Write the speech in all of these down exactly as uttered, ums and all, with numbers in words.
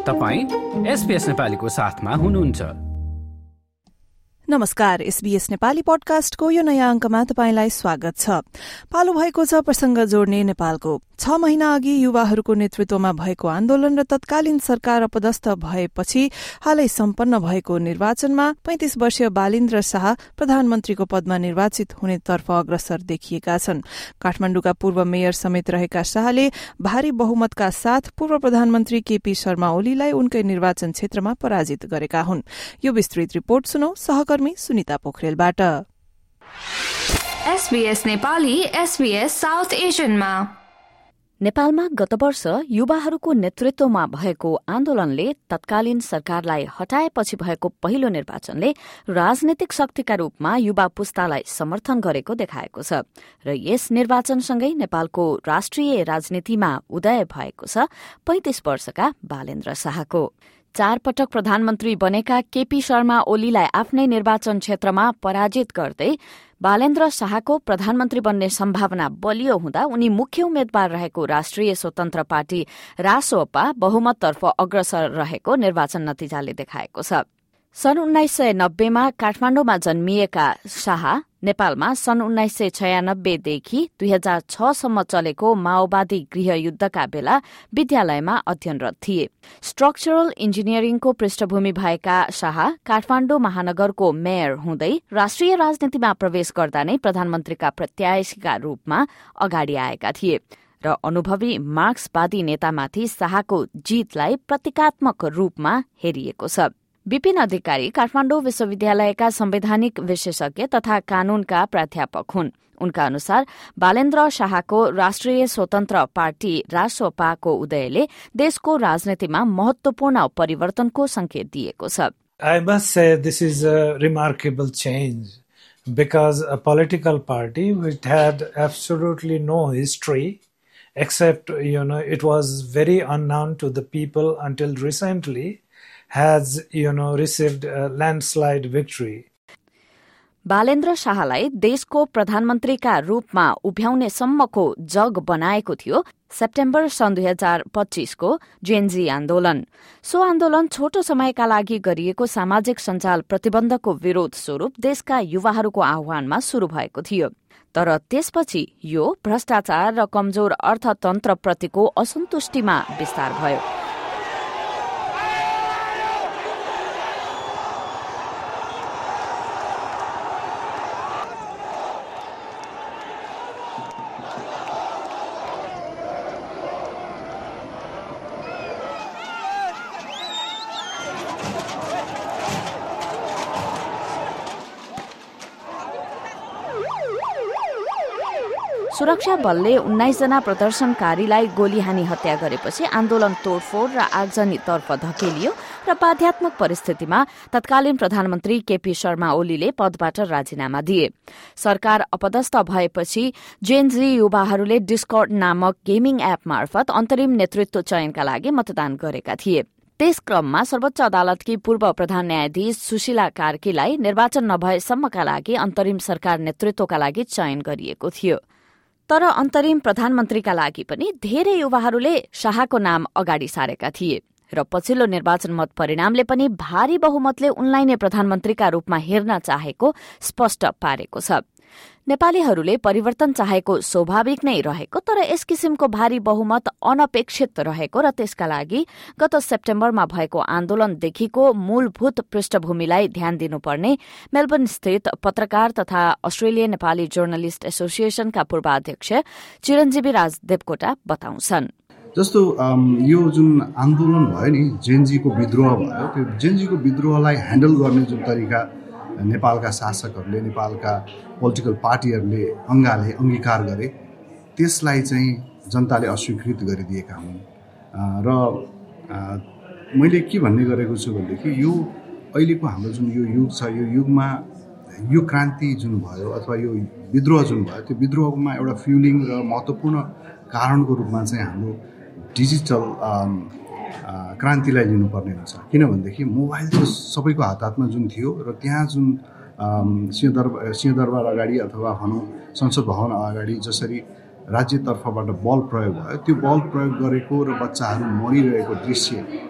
तपाईं एसबीएस नेपालीको साथमा हुनुहुन्छ। नमस्कार, एसबीएस नेपाली पडकास्टको यो नयाँ अंकमा तपाईंलाई स्वागत छ। पालो भएको छ प्रसंग जोड्ने नेपालको। छ महिना अघि युवाहरूको नेतृत्वमा भएको आन्दोलन र तत्कालीन सरकार अपदस्थ भएपछि हालै सम्पन्न भएको निर्वाचनमा पैंतीस वर्षीय बालिन्द्र शाह प्रधानमन्त्रीको पदमा निर्वाचित हुनेतर्फ अग्रसर देखिएका छन्। काठमाण्डुका पूर्व मेयर समेत रहेका शाहले भारी बहुमतका साथ पूर्व प्रधानमन्त्री केपी शर्मा ओलीलाई उनकै निर्वाचन क्षेत्रमा पराजित गरेका हुन्। यो विस्तृत रिपोर्ट सुनौ सहकर्मी सुनिता पोखरेलबाट। एसबीएस नेपाली एसबीएस साउथ एशियनमा। नेपालमा गत वर्ष युवाहरूको नेतृत्वमा भएको आन्दोलनले तत्कालीन सरकारलाई हटाएपछि भएको पहिलो निर्वाचनले राजनीतिक शक्तिका रूपमा युवा पुस्तालाई समर्थन गरेको देखाएको छ र यस निर्वाचनसँगै नेपालको राष्ट्रिय राजनीतिमा उदय भएको छ पैंतीस वर्षका बालेन्द्र शाहको। चार पटक प्रधानमन्त्री बनेका केपी शर्मा ओलीलाई आफ्नै निर्वाचन क्षेत्रमा पराजित गर्दै बालेन्द्र शाहको प्रधानमन्त्री बन्ने सम्भावना बलियो हुँदा उनी मुख्य उम्मेद्वार रहेको राष्ट्रिय स्वतन्त्र पार्टी रासोपा बहुमततर्फ अग्रसर रहेको निर्वाचन नतिजाले देखाएको छ। सन् उन्नाइस सय नब्बेमा काठमाण्डुमा जन्मिएका शाह नेपालमा सन् उन्नाइस सय छयानब्बेदेखि दुई हजार छसम्म चलेको माओवादी गृहयुद्धका बेला विद्यालयमा अध्ययनरत थिए। स्ट्रक्चरल इन्जिनियरिङको पृष्ठभूमि भएका शाह काठमाण्डु महानगरको मेयर हुँदै राष्ट्रिय राजनीतिमा प्रवेश गर्दा नै प्रधानमन्त्रीका प्रत्याशीका रूपमा अगाडि आएका थिए र अनुभवी मार्क्सवादी नेतामाथि शाहको जितलाई प्रतीकात्मक रूपमा हेरिएको छ। विपिन अधिकारी काठमाण्डु विश्वविद्यालयका संवैधानिक विशेषज्ञ तथा कानूनका प्राध्यापक हुन्। उनका अनुसार बालेन्द्र शाहको राष्ट्रिय स्वतन्त्र पार्टी रासोपाको उदयले देशको राजनीतिमा महत्वपूर्ण परिवर्तनको संकेत दिएको छ। I must say this is a remarkable change because a political party which had absolutely no history except, you know, it was very unknown to the people until recently has, you know, received a landslide victory. Balendra शाहलाई देशको प्रधानमन्त्रीका रूपमा उभ्याउने सम्मको जग बनाएको थियो September सन् दुई हजार पच्चीसको जेनजी आन्दोलन। सो आन्दोलन छोटो समयका लागि गरिएको सामाजिक सञ्जाल प्रतिबन्धको विरोध स्वरूप देशका युवाहरूको आह्वानमा शुरू भएको थियो। तर त्यसपछि यो भ्रष्टाचार र कमजोर अर्थतन्त्रप्रतिको असन्तुष्टिमा विस्तार भयो। सुरक्षा बलले उन्नाइस जना प्रदर्शनकारीलाई गोली हानी हत्या गरेपछि आन्दोलन तोडफोड र आगजनीतर्फ धकेलियो र बाध्यात्मक परिस्थितिमा तत्कालीन प्रधानमन्त्री केपी शर्मा ओलीले पदबाट राजीनामा दिए। सरकार अपदस्थ भएपछि जेनजी युवाहरूले डिस्कर्ड नामक गेमिङ एप मार्फत अन्तरिम नेतृत्व चयनका लागि मतदान गरेका थिए। त्यस क्रममा सर्वोच्च अदालतकी पूर्व प्रधान न्यायाधीश सुशीला कार्कीलाई निर्वाचन नभएसम्मका लागि अन्तरिम सरकार नेतृत्वका लागि चयन गरिएको थियो। तर अन्तरिम प्रधानमन्त्रीका लागि पनि धेरै युवाहरूले शाहको नाम अगाडि सारेका थिए र पछिल्लो निर्वाचन मत परिणामले पनि भारी बहुमतले उनलाई नै प्रधानमन्त्रीका रूपमा हेर्न चाहेको स्पष्ट पारेको छ। नेपालीहरूले परिवर्तन चाहेको स्वाभाविक नै रहेको, तर यस किसिमको भारी बहुमत अनपेक्षित रहेको र त्यसका लागि गत सेप्टेम्बरमा भएको आन्दोलनदेखिको मूलभूत पृष्ठभूमिलाई ध्यान दिनुपर्ने मेलबर्न स्थित पत्रकार तथा अस्ट्रेलियन नेपाली जर्नलिस्ट एसोसिएशनका पूर्वाध्यक्ष चिरञ्जीवी राज देवकोटा बताउँछन्। जस्तो यो जुन आन्दोलन भयो नि, जेनजीको विद्रोह भयो, त्यो जेनजीको विद्रोहलाई ह्यान्डल गर्ने जुन तरिका नेपालका शासकहरूले, नेपालका पोलिटिकल पार्टीहरूले अङ्गाले अङ्गीकार गरे, त्यसलाई चाहिँ जनताले अस्वीकृत गरिदिएका हुन्। र मैले के भन्ने गरेको छु भनेदेखि यो अहिलेको हाम्रो जुन यो युग छ, यो युगमा यो क्रान्ति जुन भयो अथवा यो विद्रोह जुन भयो, त्यो विद्रोहमा एउटा फ्युलिङ र महत्त्वपूर्ण कारणको रूपमा चाहिँ हाम्रो डिजिटल क्रान्तिलाई लिनुपर्ने हुन्छ। किनभनेदेखि मोबाइल चाहिँ सबैको हात हातमा जुन थियो र त्यहाँ जुन सिंहदरबार सिंहदरबार अगाडि अथवा भनौँ संसद भवन अगाडि जसरी राज्यतर्फबाट बल प्रयोग भयो, त्यो बल प्रयोग गरेको र बच्चाहरू मरिरहेको दृश्य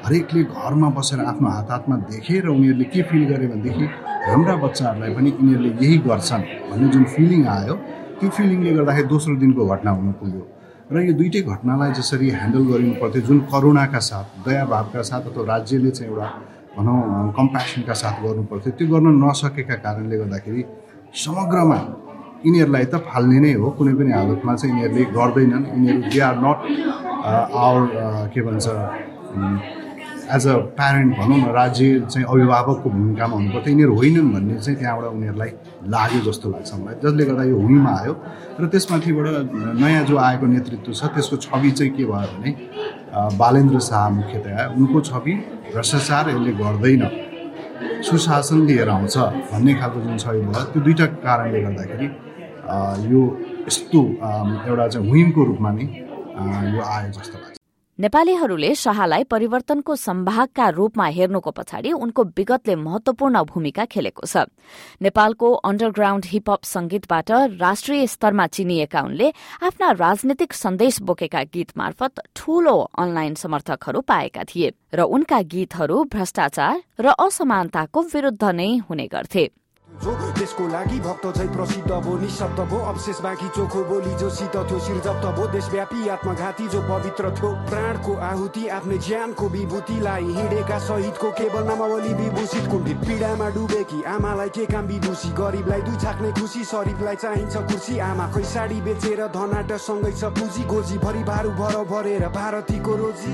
हरेकले घरमा बसेर आफ्नो हात हातमा देखे र उनीहरूले के फिल गरे भनेदेखि हाम्रा बच्चाहरूलाई पनि यिनीहरूले यही गर्छन् भन्ने जुन फिलिङ आयो, त्यो फिलिङले गर्दाखेरि दोस्रो दिनको घटना हुन पुग्यो। र यो दुईटै घटनालाई जसरी ह्यान्डल गरिनु पर्थ्यो, जुन करुणाका साथ, दयाभावका साथ अथवा राज्यले चाहिँ एउटा भनौँ कम्प्यासनका साथ गर्नुपर्थ्यो, त्यो गर्न नसकेका कारणले गर्दाखेरि समग्रमा यिनीहरूलाई त फाल्ने नै हो, कुनै पनि हालतमा चाहिँ यिनीहरूले गर्दैनन्। यिनीहरू दे आर नट आवर के भन्छ एज अ प्यारेन्ट भनौँ न, राज्य चाहिँ अभिभावकको भूमिकामा हुनुपर्थ्यो, यिनीहरू होइनन् भन्ने चाहिँ त्यहाँबाट उनीहरूलाई लाग्यो जस्तो लाग्छ मलाई, जसले गर्दा यो हुइमा आयो। र त्यसमाथिबाट नयाँ जो आएको नेतृत्व छ त्यसको छवि चाहिँ के भयो भने बालेन्द्र शाह मुख्यतया, उनको छवि भ्रष्टाचार यसले गर्दैन, सुशासन लिएर आउँछ भन्ने खालको जुन छवि भयो, त्यो दुईवटा कारणले गर्दाखेरि यो यस्तो एउटा चाहिँ हुइमको रूपमा नै यो आयो जस्तो लाग्छ। नेपालीहरूले शाहलाई परिवर्तनको सम्भागका रूपमा हेर्नुको पछाडि उनको विगतले महत्वपूर्ण भूमिका खेलेको छ। नेपालको अन्डरग्राउण्ड हिपहप संगीतबाट राष्ट्रिय स्तरमा चिनिएका उनले आफ्ना राजनीतिक सन्देश बोकेका गीत मार्फत ठूलो अनलाइन समर्थकहरू पाएका थिए र उनका गीतहरू भ्रष्टाचार र असमानताको विरुद्ध नै हुने गर्थे। जो देशको लागि भक्त झै प्रसिद्ध भो, निशब्द भो, अवशेष बाँकी चोखो बोली जो शीत थियो, शिरजप्त भो, देशव्यापी आत्मघाती जो पवित्र थियो, प्राणको आहुति आफ्नै ज्यानको विभूतिलाई हिँडेका शहीदको केवल नामावली विभूषित, कुण्ठित पीडामा डुबेकी आमालाई के काम विदुषी, गरिबलाई दुई छाक्ने खुसी, शरीफलाई चाहिन्छ कुर्सी, आमाकै साडी बेचेर धनाट सँगै छ पुँजी, गोजी भरि भारू भर भरेर भारतीको रोजी।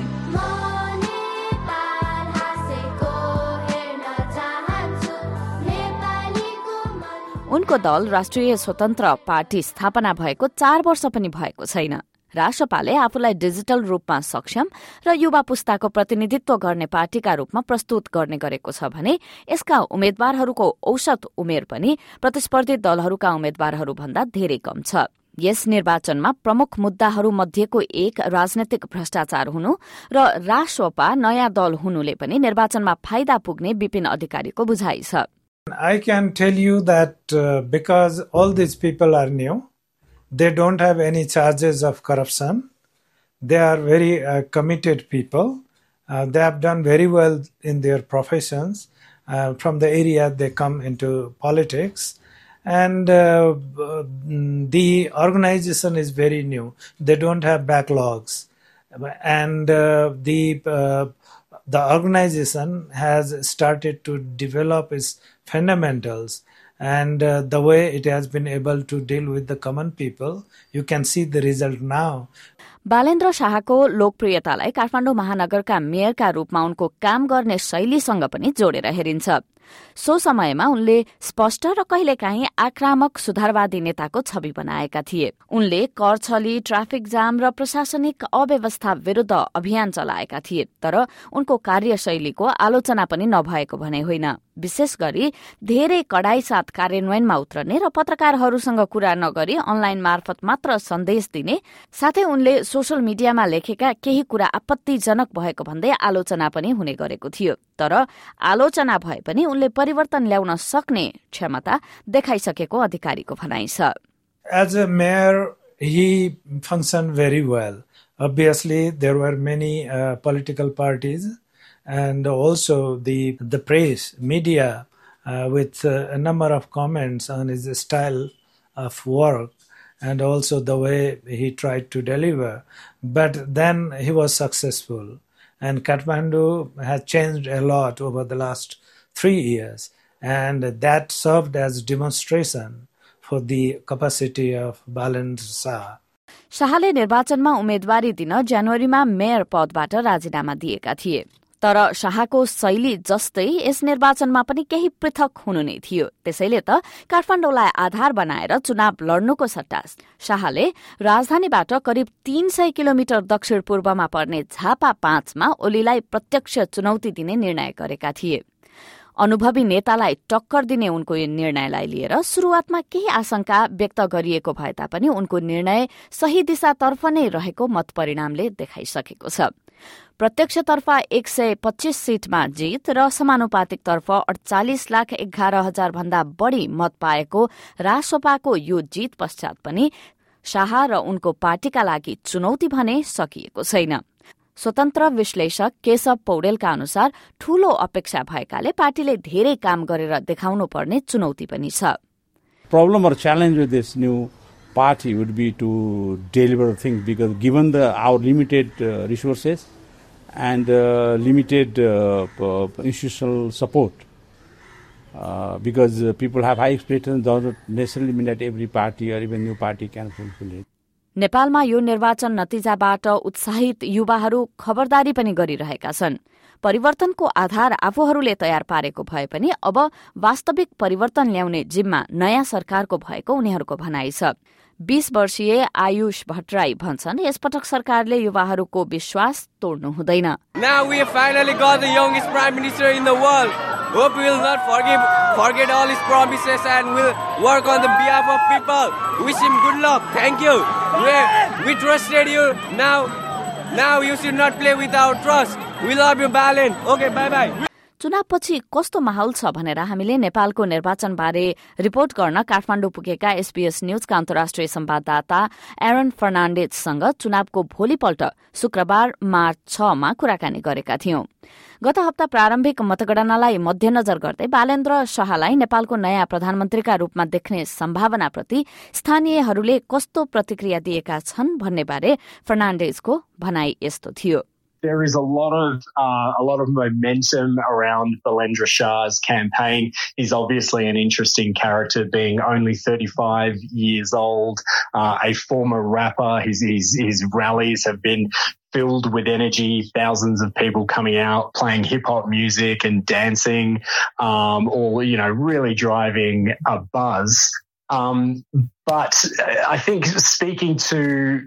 उनको दल राष्ट्रिय स्वतन्त्र पार्टी स्थापना भएको चार वर्ष पनि भएको छैन। राष्ट्रपाले आफूलाई डिजिटल रूपमा सक्षम र युवा पुस्ताको प्रतिनिधित्व गर्ने पार्टीका रूपमा प्रस्तुत गर्ने गरेको छ भने यसका उम्मेद्वारहरूको औसत उमेर पनि प्रतिस्पर्धी दलहरूका उम्मेद्वारहरू भन्दा धेरै कम छ। यस निर्वाचनमा प्रमुख मुद्दाहरू मध्येको एक राजनैतिक भ्रष्टाचार हुनु र राष्ट्रपा नयाँ दल हुनुले पनि निर्वाचनमा फाइदा पुग्ने विपिन अधिकारीको बुझाइ छ। I can tell you that uh, because all these people are new, they don't have any charges of corruption. They are very uh, committed people. Uh, they have done very well in their professions. Uh, from the area they come into politics. And uh, the organization is very new. They don't have backlogs. And uh, the uh, the organization has started to develop its fundamentals, and uh, the way it has been able to deal with the common people, you can see the result now. Balendra शाहको लोकप्रियतालाई काठमाडौँ महानगरका मेयरका रूपमा उनको काम गर्ने शैलीसँग पनि जोडेर हेरिन्छ। So समयमा उनले स्पष्ट र कहिलेकाहीँ आक्रामक सुधारवादी नेताको छवि बनाएका थिए। उनले कर छली, ट्राफिक जाम र प्रशासनिक अव्यवस्था विरुद्ध अभियान चलाएका थिए, तर उनको कार्यशैलीको आलोचना पनि नभएको भने होइन। विशेष गरी धेरै कडाई साथ कार्यान्वयनमा उत्रने र पत्रकारहरूसँग कुरा नगरी अनलाइन मार्फत मात्र सन्देश दिने, साथै उनले सोशल मिडियामा लेखेका केही कुरा आपत्तिजनक भएको भन्दै आलोचना पनि हुने गरेको थियो। तर आलोचना भए पनि उनले परिवर्तन ल्याउन सक्ने क्षमता देखाइसकेको अधिकारीको भनाइ छ। As a mayor, he functioned very well. Obviously, there were many uh, political parties, and also the the press, media, uh, with uh, a number of comments on his style of work and also the way he tried to deliver. But then he was successful, and Kathmandu has changed a lot over the last three years, and that served as demonstration for the capacity of Balendra Shah. शाहले निर्वाचनमा उम्मेदवारी दिन जनवरीमा mayor पदबाट राजीनामा दिएका थिए। तर शाहको शैली जस्तै यस निर्वाचनमा पनि केही पृथक हुनु नै थियो। त्यसैले त काठमाडौँलाई आधार बनाएर चुनाव लड्नुको सट्टा शाहले राजधानीबाट करिब तीन सय किलोमिटर दक्षिण पूर्वमा पर्ने झापा पाँचमा ओलीलाई प्रत्यक्ष चुनौती दिने निर्णय गरेका थिए। अनुभवी नेतालाई टक्कर दिने उनको यो निर्णयलाई लिएर सुरुवातमा केही आशंका व्यक्त गरिएको भए तापनि उनको निर्णय सही दिशातर्फ नै रहेको मत परिणामले देखाइसकेको छ। प्रत्यक्षतर्फ एक सय पच्चीस सीटमा जित र समानुपातिकतर्फ अडचालिस लाख एघार हजार भन्दा बढ़ी मत पाएको रासोपाको यो जित पश्चात पनि शाह र उनको पार्टीका लागि चुनौती भने सकिएको छैन। स्वतन्त्र विश्लेषक केशव पौडेलका अनुसार ठूलो अपेक्षा भएकाले पार्टीले धेरै काम गरेर देखाउनु पर्ने चुनौती पनि छ। Problem or challenge with this new party would be to deliver things, because given the our limited uh, resources and uh, limited uh, uh, institutional support, uh, because uh, people have high expectations, does not necessarily mean that every party or even new party can fulfill it. नेपालमा यो निर्वाचन नतिजाबाट उत्साहित युवाहरू खबरदारी पनि गरिरहेका छन्। परिवर्तनको आधार आफूहरूले तयार पारेको भए पनि अब वास्तविक परिवर्तन ल्याउने जिम्मा नयाँ सरकारको भएको उनीहरूको भनाइ छ। बीस वर्षीय आयुष भट्टराई भन्छन् यसपटक सरकारले युवाहरूको विश्वास तोड्नु हुँदैन। Now we have finally got the youngest prime minister in the world. Hope we will not forgive, forget all his promises and will work on the behalf of people. Wish him good luck. Thank you. We, we trusted you. Now, now you should not play with our trust. We love you, Balin. Okay, bye-bye. चुनावपछि कस्तो माहौल छ भनेर हामीले नेपालको निर्वाचनबारे report गर्न काठमाडौँ पुगेका SBS न्यूजका अन्तर्राष्ट्रिय संवाददाता एरन फर्नान्डेजसँग चुनावको भोलिपल्ट शुक्रबार मार्च छमा कुराकानी गरेका थियौं। गत हप्ता प्रारम्भिक मतगणनालाई मध्यनजर गर्दै बालेन्द्र शाहलाई नेपालको नयाँ प्रधानमन्त्रीका रूपमा देख्ने सम्भावनाप्रति स्थानीयहरूले कस्तो प्रतिक्रिया दिएका छन् भन्ने बारे फर्नान्डेजको भनाई यस्तो थियो। There is a lot of uh, a lot of momentum around Balendra Shah's campaign. He's obviously an interesting character, being only thirty-five years old, uh, a former rapper. His, his his rallies have been filled with energy, thousands of people coming out, playing hip hop music and dancing, um, all you know, really driving a buzz. Um, but I think speaking to,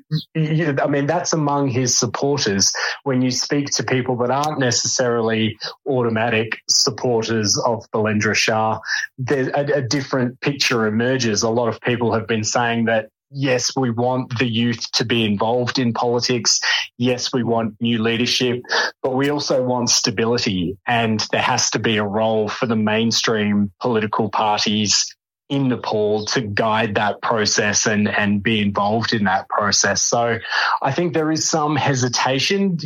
I mean, that's among his supporters. When you speak to people that aren't necessarily automatic supporters of Balendra Shah, there's a, a different picture emerges. A lot of people have been saying that, yes, we want the youth to be involved in politics. Yes, we want new leadership, but we also want stability. And there has to be a role for the mainstream political parties in Nepal to guide that process and, and be involved in that process. So I think there is some hesitation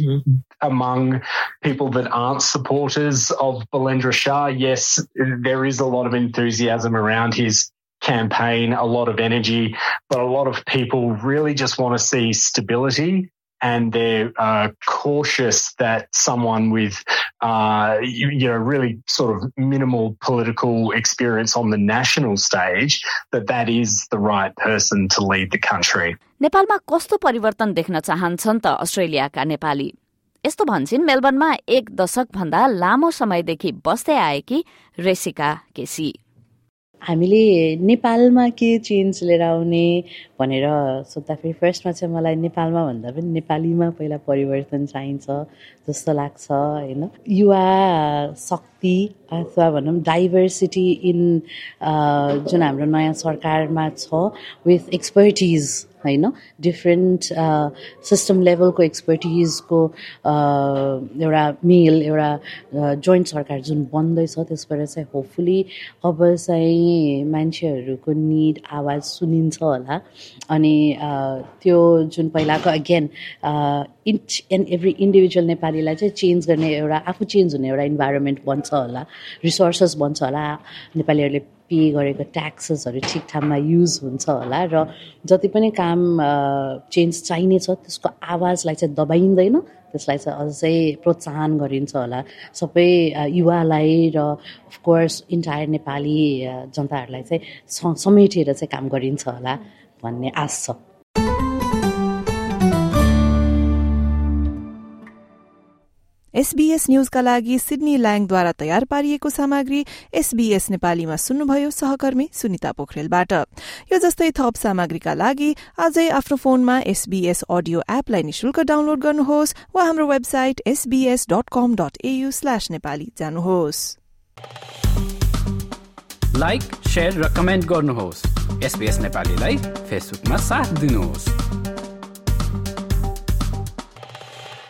among people that aren't supporters of Balendra Shah. Yes, there is a lot of enthusiasm around his campaign, a lot of energy, but a lot of people really just want to see stability. And they're uh, cautious that someone with, uh, you, you know, really sort of minimal political experience on the national stage, that that is the right person to lead the country. नेपालमा कस्तो परिवर्तन देख्न चाहन्छन् त अस्ट्रेलियाका नेपाली? यस्तो भन्छन् मेलबर्नमा एक दशक भन्दा लामो समयदेखि बस्दै आएकी रेसिका केसी। हामीले नेपालमा के चेन्ज लिएर आउने भनेर सोच्दाखेरि फर्स्टमा चाहिँ मलाई नेपालमा भन्दा पनि नेपालीमा पहिला परिवर्तन चाहिन्छ जस्तो लाग्छ हैन। युवा शक्ति अथवा भनौँ डाइभर्सिटी इन जुन हाम्रो नयाँ सरकारमा छ विथ एक्सपर्टिज हैन, डिफ्रेन्ट सिस्टम लेभलको एक्सपर्टिजको एउटा मेल एउटा जोइन्ट सरकार जुन बन्दैछ त्यसबाट चाहिँ होपफुली अब चाहिँ मान्छेहरूको निड आवाज सुनिन्छ होला। अनि त्यो जुन पहिलाको again each and every individual नेपालीलाई चाहिँ चेन्ज गर्ने एउटा आफू चेन्ज हुने एउटा इन्भाइरोमेन्ट बन्छ होला, रिसोर्सेस बन्छ होला, नेपालीहरूले पे गरेको ट्याक्सेसहरू ठिक ठाममा युज हुन्छ होला र जति पनि काम चेन्ज चाहिने छ त्यसको आवाजलाई चाहिँ दबाइँदैन, त्यसलाई चाहिँ अझै प्रोत्साहन गरिन्छ होला सबै युवालाई र अफकोर्स इन्टायर नेपाली जनताहरूलाई चाहिँ समेटेर चाहिँ काम गरिन्छ होला भन्ने आश छ। एसबीएस न्यूजका लागि सिडनी ल्याङद्वारा तयार पारिएको सामग्री एसबीएस नेपालीमा सुन्नुभयो सहकर्मी सुनिता पोखरेलबाट। यो जस्तै थप सामग्रीका लागि आजै आफ्नो फोनमा एसबीएस अडियो एपलाई निशुल्क डाउनलोड गर्नुहोस् वा हाम्रो website SBS dot com dot AU slash Nepali जानुहोस्। लाइक, शेयर र कमेन्ट गर्नुहोस्। एसबीएस नेपालीलाई फेसबुकमा साथ दिनुहोस्।